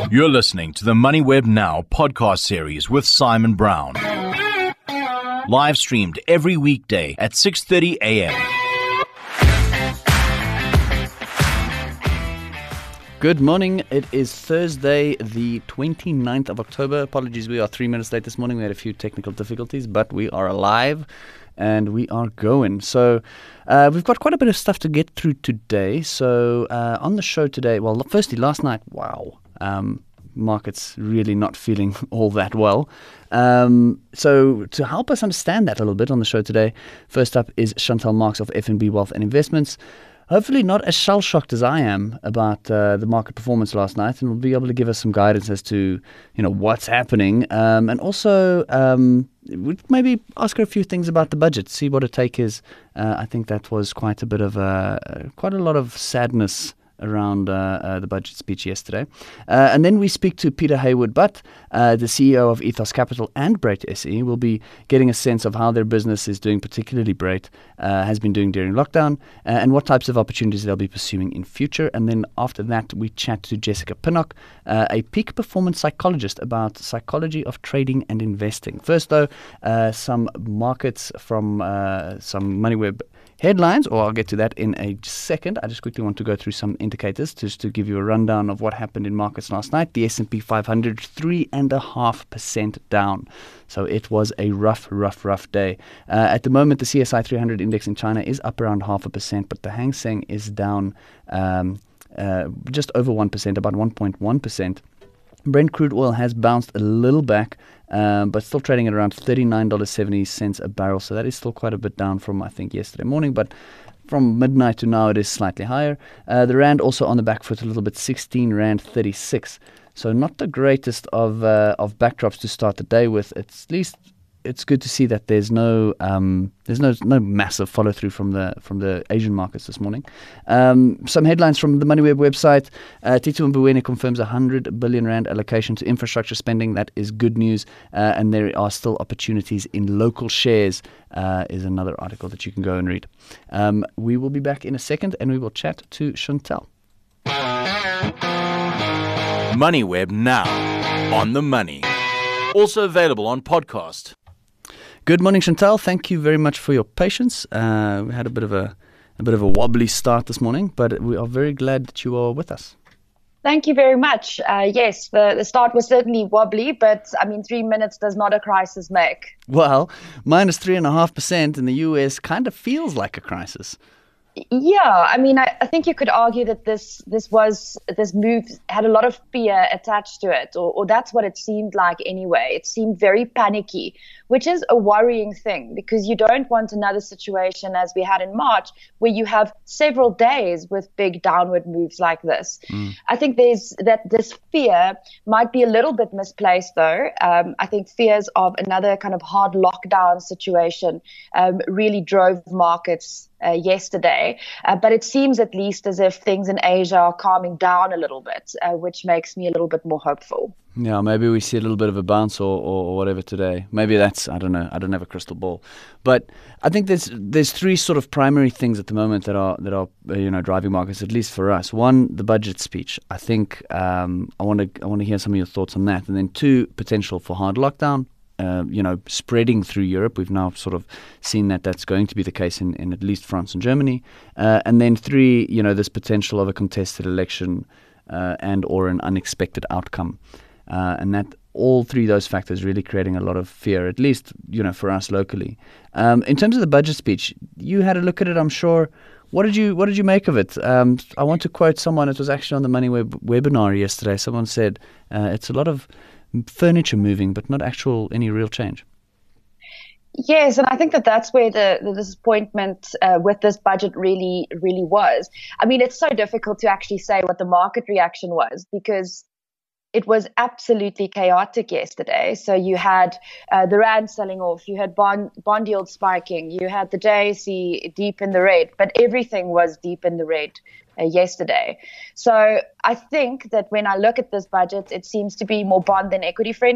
You're listening to the MoneyWeb Now podcast series with Simon Brown. Live streamed every weekday at 6:30 a.m. Good morning. It is Thursday, the 29th of October. Apologies, we are 3 minutes late this morning. We had a few technical difficulties, but we are alive and we are going. So we've got quite a bit of stuff to get through today. So on the show today, well, firstly, last night, wow. Markets really not feeling all that well. So to help us understand that a little bit on the show today, first up is Chantal Marx of FNB Wealth and Investments. Hopefully not as shell-shocked as I am about the market performance last night, and will be able to give us some guidance as to what's happening, and also maybe ask her a few things about the budget, see what her take is. I think that was quite a lot of sadness around the budget speech yesterday. And then we speak to Peter Hayward-Butt, the CEO of Ethos Capital and Brait SE. We'll be getting a sense of how their business is doing, particularly Brait has been doing during lockdown, and what types of opportunities they'll be pursuing in future. And then after that, we chat to Jessica Pinnock, a peak performance psychologist, about psychology of trading and investing. First, though, some markets from some MoneyWeb headlines, or I'll get to that in a second. I just quickly want to go through some indicators just to give you a rundown of what happened in markets last night. The S&P 500, 3.5% down. So it was a rough day. At the moment, the CSI 300 index in China is up around 0.5%, but the Hang Seng is down just over 1%, about 1.1%. Brent crude oil has bounced a little back, but still trading at around $39.70 a barrel. So that is still quite a bit down from, I think, yesterday morning. But from midnight to now, it is slightly higher. The Rand also on the back foot a little bit, 16 Rand 36. So not the greatest of backdrops to start the day with. At least it's good to see that there's no massive follow through from the Asian markets this morning. Some headlines from the MoneyWeb website. Tito Mboweni confirms 100 billion rand allocation to infrastructure spending. That is good news, and there are still opportunities in local shares. Is another article that you can go and read. We will be back in a second, and we will chat to Chantal. MoneyWeb Now, on the money. Also available on podcast. Good morning, Chantal. Thank you very much for your patience. We had a bit of a wobbly start this morning, but we are very glad that you are with us. Thank you very much. Yes, the start was certainly wobbly, but 3 minutes does not a crisis make. Well, minus 3.5% in the US kind of feels like a crisis. Yeah, I think you could argue that this move had a lot of fear attached to it, or that's what it seemed like anyway. It seemed very panicky, which is a worrying thing, because you don't want another situation as we had in March, where you have several days with big downward moves like this. I think this fear might be a little bit misplaced, though. I think fears of another kind of hard lockdown situation really drove markets yesterday, but it seems at least as if things in Asia are calming down a little bit, which makes me a little bit more hopeful. Yeah, maybe we see a little bit of a bounce or whatever today. Maybe that's, I don't know. I don't have a crystal ball, but I think there's three sort of primary things at the moment that are driving markets, at least for us. One, the budget speech. I think I want to hear some of your thoughts on that, and then two, potential for hard lockdown. Spreading through Europe. We've now sort of seen that that's going to be the case in at least France and Germany. And then three, this potential of a contested election and or an unexpected outcome. And that all three of those factors really creating a lot of fear, at least, for us locally. In terms of the budget speech, you had a look at it, I'm sure. What did you make of it? I want to quote someone. It was actually on the MoneyWeb webinar yesterday. Someone said it's a lot of furniture moving, but not any real change. Yes, and I think that's where the disappointment with this budget really was. It's so difficult to actually say what the market reaction was, because it was absolutely chaotic yesterday. So you had the Rand selling off, you had bond yields spiking, you had the JSE deep in the red, but everything was deep in the red yesterday. So I think that when I look at this budget, it seems to be more bond than equity friendly.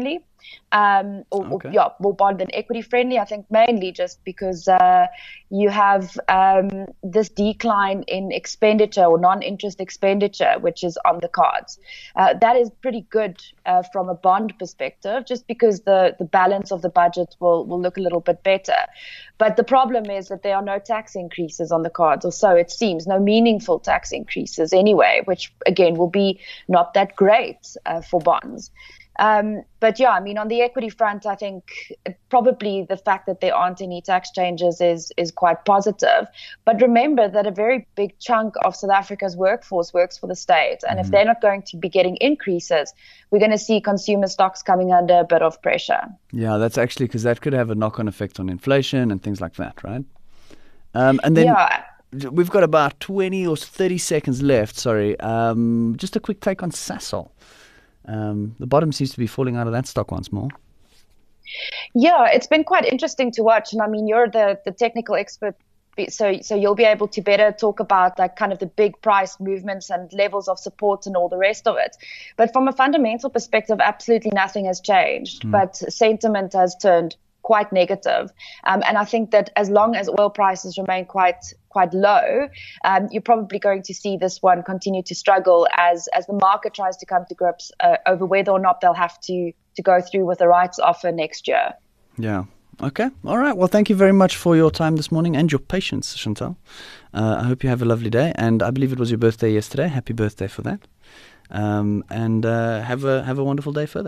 more bond and equity friendly. I think mainly just because you have this decline in expenditure or non-interest expenditure, which is on the cards. That is pretty good from a bond perspective, just because the balance of the budget will look a little bit better. But the problem is that there are no tax increases on the cards, or so it seems, no meaningful tax increases anyway, which again will be not that great for bonds. But yeah, I mean, on the equity front, I think probably the fact that there aren't any tax changes is quite positive. But remember that a very big chunk of South Africa's workforce works for the state. And if they're not going to be getting increases, we're going to see consumer stocks coming under a bit of pressure. Yeah, that's actually because that could have a knock-on effect on inflation and things like that, right? And then we've got about 20 or 30 seconds left. Sorry. Just a quick take on Sasol. The bottom seems to be falling out of that stock once more. Yeah, it's been quite interesting to watch. And I mean, you're the technical expert, so you'll be able to better talk about like kind of the big price movements and levels of support and all the rest of it. But from a fundamental perspective, absolutely nothing has changed. But sentiment has turned quite negative. And I think that as long as oil prices remain quite low, you're probably going to see this one continue to struggle as the market tries to come to grips over whether or not they'll have to go through with the rights offer next year. Yeah. Okay. All right. Well, thank you very much for your time this morning and your patience, Chantal. I hope you have a lovely day. And I believe it was your birthday yesterday. Happy birthday for that. And have a wonderful day further.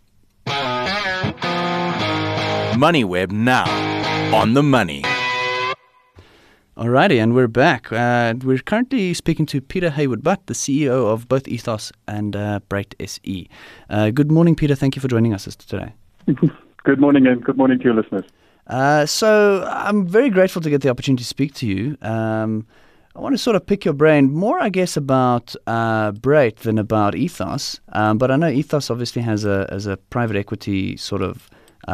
MoneyWeb now on the money. Alrighty, and we're back. We're currently speaking to Peter Hayward-Butt, the CEO of both Ethos and Brait SE. Good morning, Peter. Thank you for joining us today. Good morning, and good morning to your listeners. So I'm very grateful to get the opportunity to speak to you. I want to sort of pick your brain more, I guess, about Brait than about Ethos. But I know Ethos obviously has a private equity sort of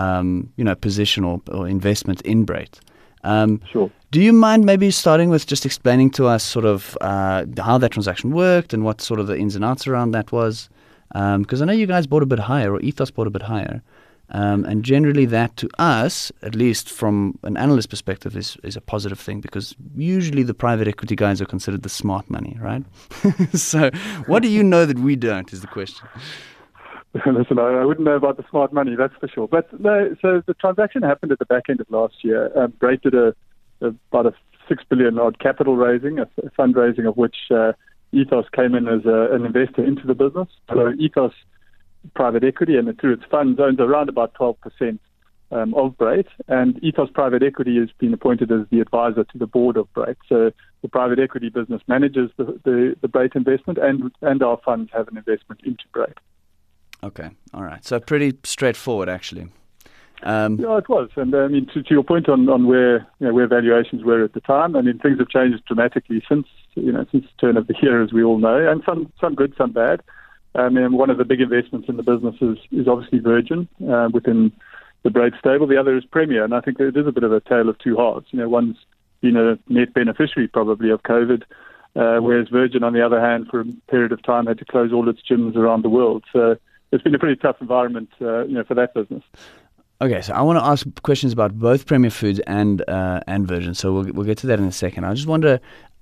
position or investment in Brait. Sure. Do you mind maybe starting with just explaining to us sort of how that transaction worked and what sort of the ins and outs around that was? Because I know you guys bought a bit higher, or Ethos bought a bit higher. And generally that to us, at least from an analyst perspective, is a positive thing, because usually the private equity guys are considered the smart money, right? So what do you know that we don't is the question. Listen, I wouldn't know about the smart money, that's for sure. But no, so the transaction happened at the back end of last year. Brait did about a 6 billion odd capital raising, a fundraising of which Ethos came in as an investor into the business. So Ethos Private Equity, and through its funds, owns around about 12% of Brait. And Ethos Private Equity has been appointed as the advisor to the board of Brait. So the private equity business manages the Brait investment, and our funds have an investment into Brait. Okay, all right. So pretty straightforward, actually. Yeah, it was. And I mean, to your point on where valuations were at the time, I mean, things have changed dramatically since the turn of the year, as we all know, and some good, some bad. And one of the big investments in the business is obviously Virgin within the Brait stable. The other is Premier, and I think it is a bit of a tale of two halves. One's been a net beneficiary probably of COVID, whereas Virgin, on the other hand, for a period of time had to close all its gyms around the world. So it's been a pretty tough environment, for that business. Okay, so I want to ask questions about both Premier Foods and Virgin. So we'll get to that in a second. I just wonder,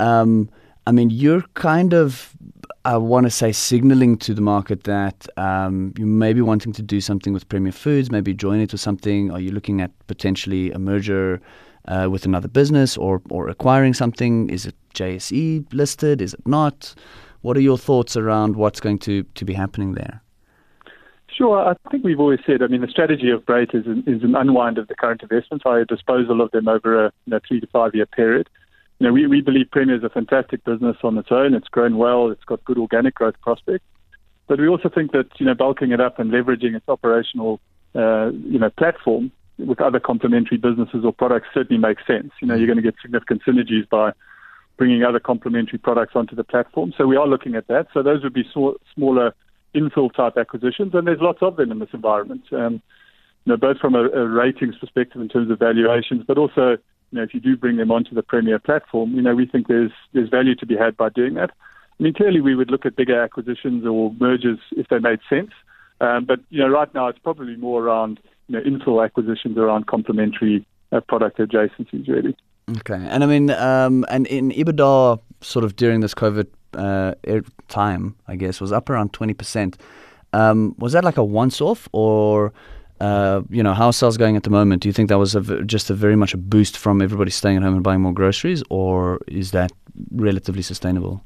you're kind of, I want to say, signaling to the market that you may be wanting to do something with Premier Foods, maybe join it or something. Are you looking at potentially a merger with another business or acquiring something? Is it JSE listed? Is it not? What are your thoughts around what's going to be happening there? Sure. I think we've always said, the strategy of Brait is an unwind of the current investments, a disposal of them over a 3 to 5 year period. We believe Premier is a fantastic business on its own. It's grown well. It's got good organic growth prospects. But we also think that, bulking it up and leveraging its operational, platform with other complementary businesses or products certainly makes sense. You're going to get significant synergies by bringing other complementary products onto the platform. So we are looking at that. So those would be smaller infill type acquisitions, and there's lots of them in this environment. Both from a ratings perspective in terms of valuations, but also, if you do bring them onto the Premier platform, we think there's value to be had by doing that. Clearly we would look at bigger acquisitions or mergers if they made sense. But right now it's probably more around infill acquisitions around complementary product adjacencies, really. Okay, and I mean, and in EBITDA, sort of during this COVID time, I guess, was up around 20%. Was that like a once-off, or how are sales going at the moment? Do you think that was just very much a boost from everybody staying at home and buying more groceries, or is that relatively sustainable?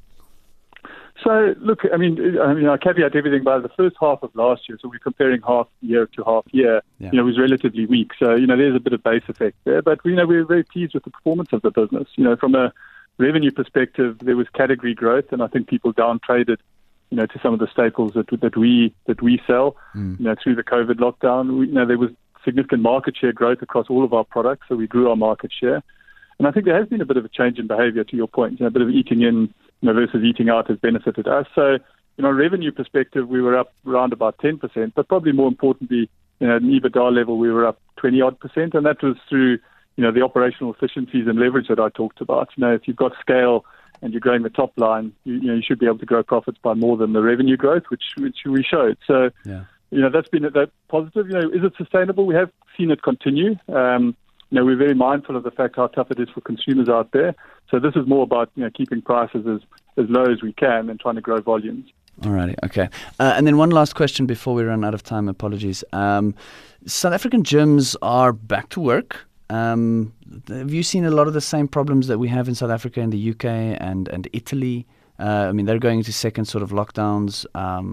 So, look, I caveat everything by the first half of last year, so we're comparing half year to half year, it was relatively weak. So, there's a bit of base effect there. But, we're very pleased with the performance of the business. From a revenue perspective, there was category growth, and I think people down-traded, to some of the staples that we sell, through the COVID lockdown. There was significant market share growth across all of our products, so we grew our market share. And I think there has been a bit of a change in behavior, to your point. A bit of eating in versus eating out has benefited us. So, revenue perspective, we were up around about 10%, but probably more importantly, at an EBITDA level, we were up 20-odd%, and that was through, the operational efficiencies and leverage that I talked about. If you've got scale and you're growing the top line, you should be able to grow profits by more than the revenue growth, which we showed. So, that's been that positive. Is it sustainable? We have seen it continue. We're very mindful of the fact how tough it is for consumers out there. So this is more about keeping prices as low as we can and trying to grow volumes. Alrighty, okay. And then one last question before we run out of time. Apologies. South African gyms are back to work. Have you seen a lot of the same problems that we have in South Africa and the UK and Italy? They're going into second sort of lockdowns.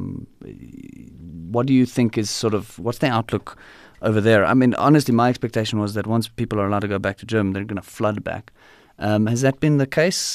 What do you think is what's the outlook over there? Honestly, my expectation was that once people are allowed to go back to gym, they're going to flood back. Has that been the case?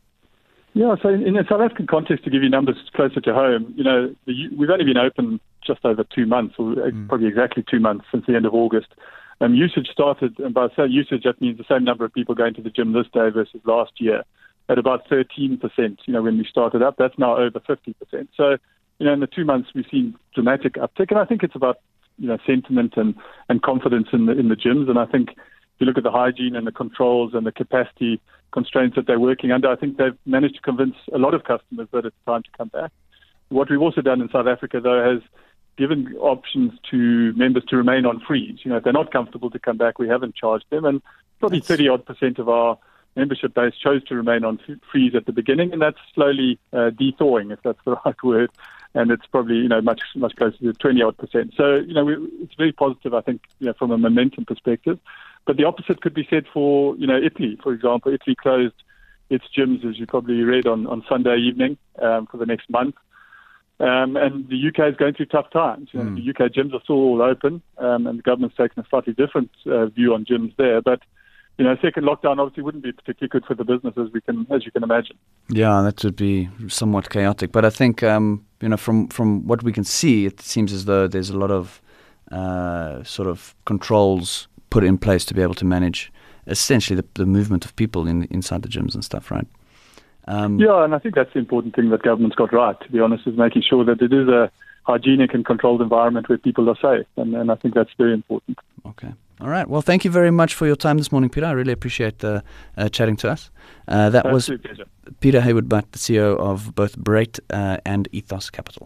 Yeah, so in a South African context, to give you numbers closer to home, we've only been open just over 2 months, or probably exactly 2 months since the end of August. Usage started, and by usage, that means the same number of people going to the gym this day versus last year, at about 13%, when we started up. That's now over 50%. So, in the 2 months, we've seen dramatic uptick, and I think it's about, sentiment and confidence in the gyms. And I think if you look at the hygiene and the controls and the capacity constraints that they're working under, I think they've managed to convince a lot of customers that it's time to come back. What we've also done in South Africa, though, has given options to members to remain on freeze. If they're not comfortable to come back, we haven't charged them. And probably 30-odd% of our membership base chose to remain on freeze at the beginning, and that's slowly de-thawing, if that's the right word. And it's probably, much closer to 20-odd%. So, it's very positive, I think, from a momentum perspective. But the opposite could be said for, Italy, for example. Italy closed its gyms, as you probably read, on Sunday evening for the next month. And the UK is going through tough times. The UK gyms are still all open, and the government's taken a slightly different view on gyms there. But, second lockdown obviously wouldn't be particularly good for the business, as you can imagine. Yeah, that would be somewhat chaotic. But I think, from what we can see, it seems as though there's a lot of sort of controls put in place to be able to manage essentially the movement of people inside the gyms and stuff, right? Yeah, and I think that's the important thing that government's got right, to be honest, is making sure that it is a hygienic and controlled environment where people are safe. And I think that's very important. Okay. All right. Well, thank you very much for your time this morning, Peter. I really appreciate chatting to us. That was pleasure. Peter Hayward-Butt, the CEO of both Brait and Ethos Capital.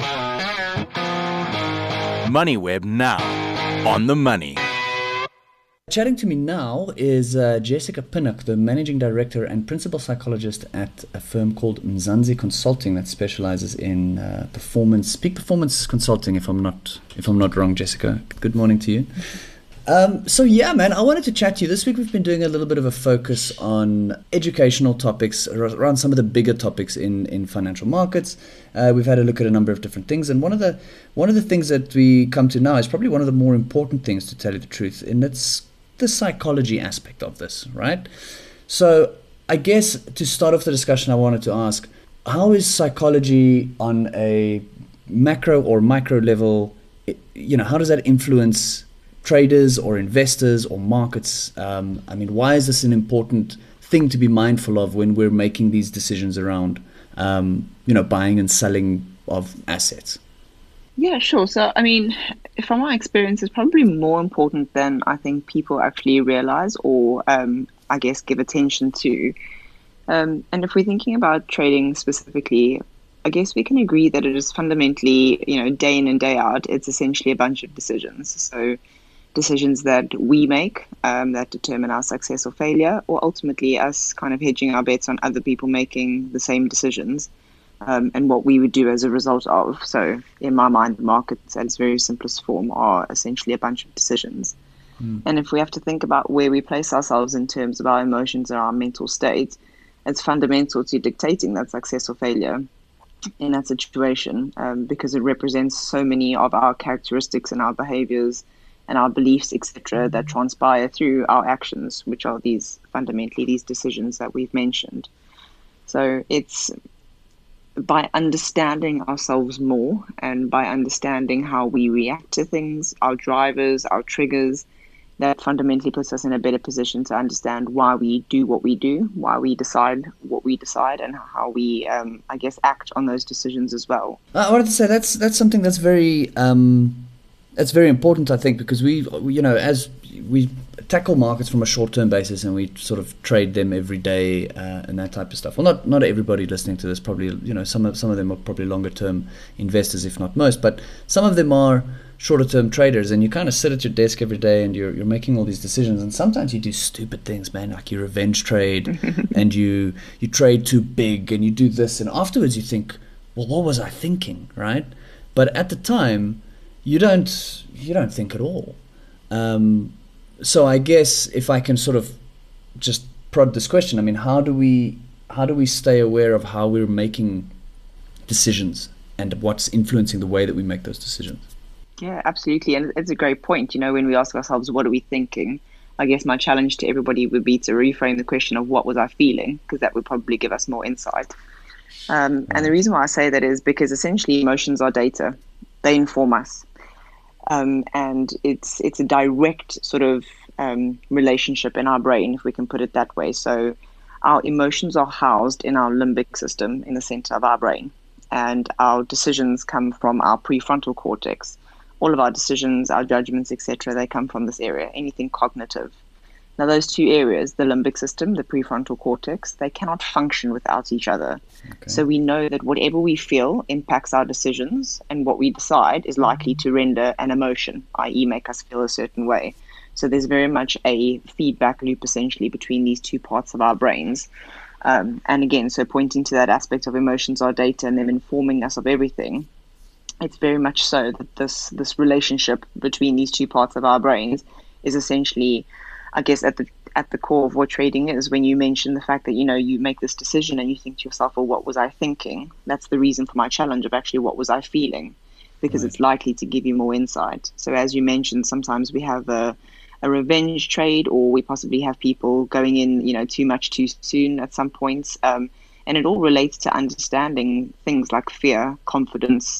MoneyWeb now on the money. Chatting to me now is Jessica Pinnock, the managing director and principal psychologist at a firm called Mzansi Consulting that specializes in peak performance consulting. If I'm not wrong, Jessica. Good morning to you. So yeah, man, I wanted to chat to you. This week we've been doing a little bit of a focus on educational topics around some of the bigger topics in financial markets. We've had a look at a number of different things, and one of the things that we come to now is probably one of the more important things, to tell you the truth, and it's the psychology aspect of this, right? So I guess to start off the discussion, I wanted to ask, how is psychology on a macro or micro level, how does that influence traders or investors or markets? Why is this an important thing to be mindful of when we're making these decisions around, buying and selling of assets? Yeah, sure. So, from my experience, it's probably more important than I think people actually realize or, I guess, give attention to. And if we're thinking about trading specifically, I guess we can agree that it is fundamentally, day in and day out, it's essentially a bunch of decisions. So decisions that we make that determine our success or failure, or ultimately us kind of hedging our bets on other people making the same decisions, and what we would do as a result of. So in my mind, the markets at its very simplest form are essentially a bunch of decisions. And if we have to think about where we place ourselves in terms of our emotions or our mental state, it's fundamental to dictating that success or failure in that situation, because it represents so many of our characteristics and our behaviors and our beliefs, etc., that transpire through our actions, which are fundamentally these decisions that we've mentioned. So it's by understanding ourselves more and by understanding how we react to things, our drivers, our triggers, that fundamentally puts us in a better position to understand why we do what we do, why we decide what we decide, and how we, act on those decisions as well. I wanted to say that's something that's very important, I think, because as we tackle markets from a short-term basis and we sort of trade them every day and that type of stuff. Well, not everybody listening to this probably, some of them are probably longer-term investors, if not most, but some of them are shorter-term traders, and you kind of sit at your desk every day and you're making all these decisions, and sometimes you do stupid things, man, like you revenge trade and you trade too big and you do this, and afterwards you think, well, what was I thinking, right? But at the time, you don't think at all. So I guess if I can sort of just prod this question, I mean, how do we stay aware of how we're making decisions and what's influencing the way that we make those decisions? Yeah, absolutely. And it's a great point. When we ask ourselves, what are we thinking? I guess my challenge to everybody would be to reframe the question of what was I feeling, because that would probably give us more insight. And the reason why I say that is because essentially emotions are data. They inform us. And it's a direct sort of relationship in our brain, if we can put it that way. So our emotions are housed in our limbic system in the center of our brain, and our decisions come from our prefrontal cortex. All of our decisions, our judgments, etc., they come from this area, anything cognitive. Now, those two areas, the limbic system, the prefrontal cortex, they cannot function without each other. Okay. So we know that whatever we feel impacts our decisions, and what we decide is likely to render an emotion, i.e. make us feel a certain way. So there's very much a feedback loop, essentially, between these two parts of our brains. And again, so pointing to that aspect of emotions are data and them informing us of everything, it's very much so that this relationship between these two parts of our brains is essentially, I guess, at the core of what trading is. When you mention the fact that, you make this decision and you think to yourself, well, what was I thinking? That's the reason for my challenge of actually what was I feeling, because It's likely to give you more insight. So as you mentioned, sometimes we have a revenge trade, or we possibly have people going in, too much too soon at some points. And it all relates to understanding things like fear, confidence,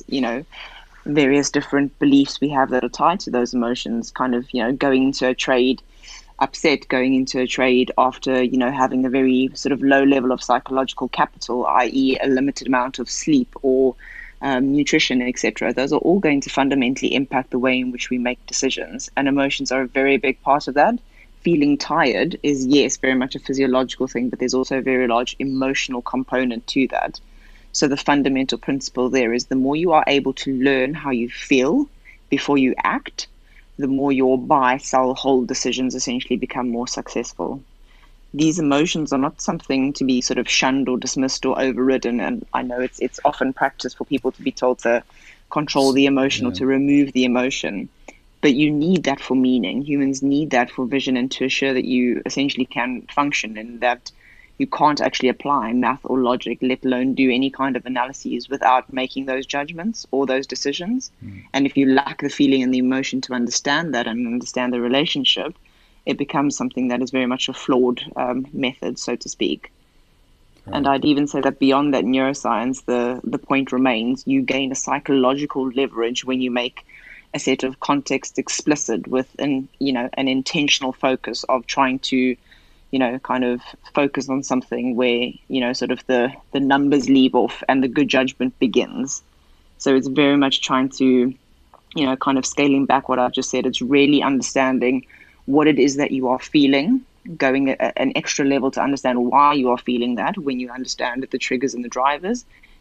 various different beliefs we have that are tied to those emotions, kind of, going into a trade upset, going into a trade after, having a very sort of low level of psychological capital, i.e. a limited amount of sleep or nutrition, etc. Those are all going to fundamentally impact the way in which we make decisions. And emotions are a very big part of that. Feeling tired is, yes, very much a physiological thing, but there's also a very large emotional component to that. So the fundamental principle there is the more you are able to learn how you feel before you act, the more your buy, sell, hold decisions essentially become more successful. These emotions are not something to be sort of shunned or dismissed or overridden. And I know it's often practice for people to be told to control the emotion or to remove the emotion. But you need that for meaning. Humans need that for vision and to assure that you essentially can function, and that you can't actually apply math or logic, let alone do any kind of analyses without making those judgments or those decisions. And if you lack the feeling and the emotion to understand that and understand the relationship, it becomes something that is very much a flawed method, so to speak. Right. And I'd even say that beyond that neuroscience, the point remains, you gain a psychological leverage when you make a set of context explicit with an intentional focus of trying to, kind of focus on something where, sort of the numbers leave off and the good judgment begins. So it's very much trying to, kind of scaling back what I've just said. It's really understanding what it is that you are feeling, going an extra level to understand why you are feeling that when you understand the triggers and the drivers,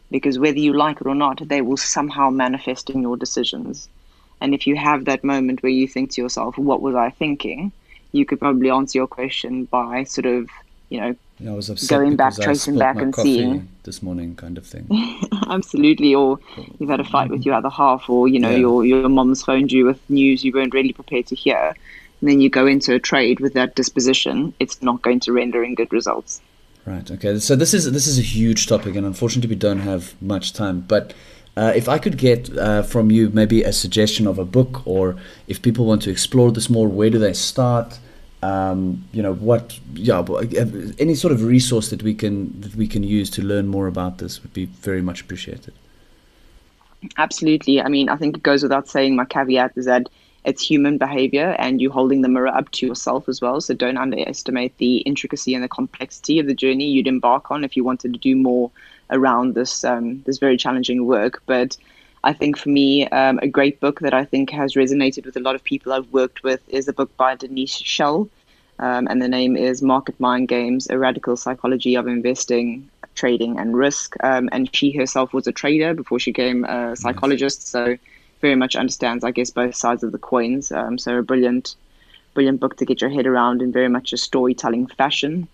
because whether you like it or not, they will somehow manifest in your decisions. And if you have that moment where you think to yourself, what was I thinking? You could probably answer your question by sort of, I was upset going back, because tracing I back spilled my and coffee seeing this morning, kind of thing. Absolutely. Or you've had a fight with your other half, or your mom's phoned you with news you weren't really prepared to hear, and then you go into a trade with that disposition. It's not going to render in good results. Right. Okay. So this is a huge topic, and unfortunately we don't have much time. But if I could get from you maybe a suggestion of a book, or if people want to explore this more, where do they start? Any sort of resource that we can use to learn more about this would be very much appreciated. Absolutely. I mean, I think it goes without saying, my caveat is that it's human behavior, and you're holding the mirror up to yourself as well. So don't underestimate the intricacy and the complexity of the journey you'd embark on if you wanted to do more around this very challenging work. But I think for me, a great book that I think has resonated with a lot of people I've worked with is a book by Denise Schell, and the name is Market Mind Games: A Radical Psychology of Investing, Trading and Risk. And she herself was a trader before she became a psychologist, so very much understands, I guess, both sides of the coins. So a brilliant book to get your head around in very much a storytelling fashion.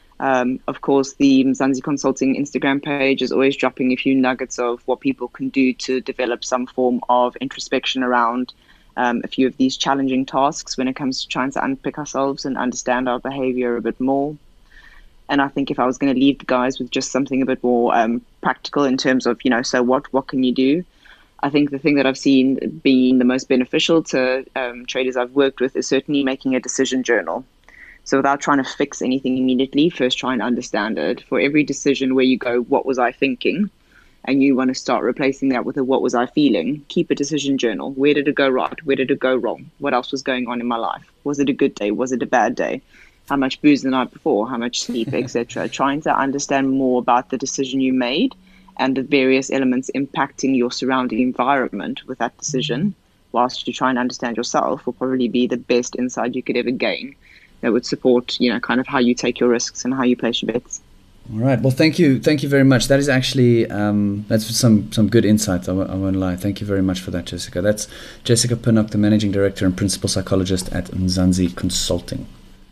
Of course, the Mzansi Consulting Instagram page is always dropping a few nuggets of what people can do to develop some form of introspection around a few of these challenging tasks when it comes to trying to unpick ourselves and understand our behavior a bit more. And I think if I was going to leave the guys with just something a bit more practical in terms of, so what can you do? I think the thing that I've seen being the most beneficial to traders I've worked with is certainly making a decision journal. So without trying to fix anything immediately, first try and understand it. For every decision where you go, what was I thinking? And you want to start replacing that with a what was I feeling? Keep a decision journal. Where did it go right? Where did it go wrong? What else was going on in my life? Was it a good day? Was it a bad day? How much booze the night before? How much sleep, etc. Trying to understand more about the decision you made and the various elements impacting your surrounding environment with that decision, whilst you try and understand yourself, will probably be the best insight you could ever gain. That would support, kind of how you take your risks and how you place your bets. All right. Well, thank you very much. That is actually that's some good insights. I won't lie. Thank you very much for that, Jessica. That's Jessica Pinnock, the Managing Director and Principal Psychologist at Mzansi Consulting.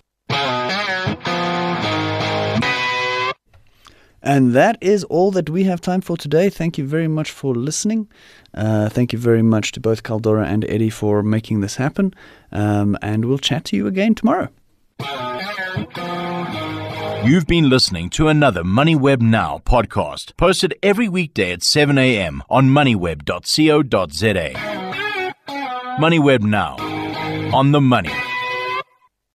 And that is all that we have time for today. Thank you very much for listening. Thank you very much to both Caldora and Eddie for making this happen. And we'll chat to you again tomorrow. You've been listening to another MoneyWeb Now podcast, posted every weekday at 7 a.m. on moneyweb.co.za. MoneyWeb Now, on the money.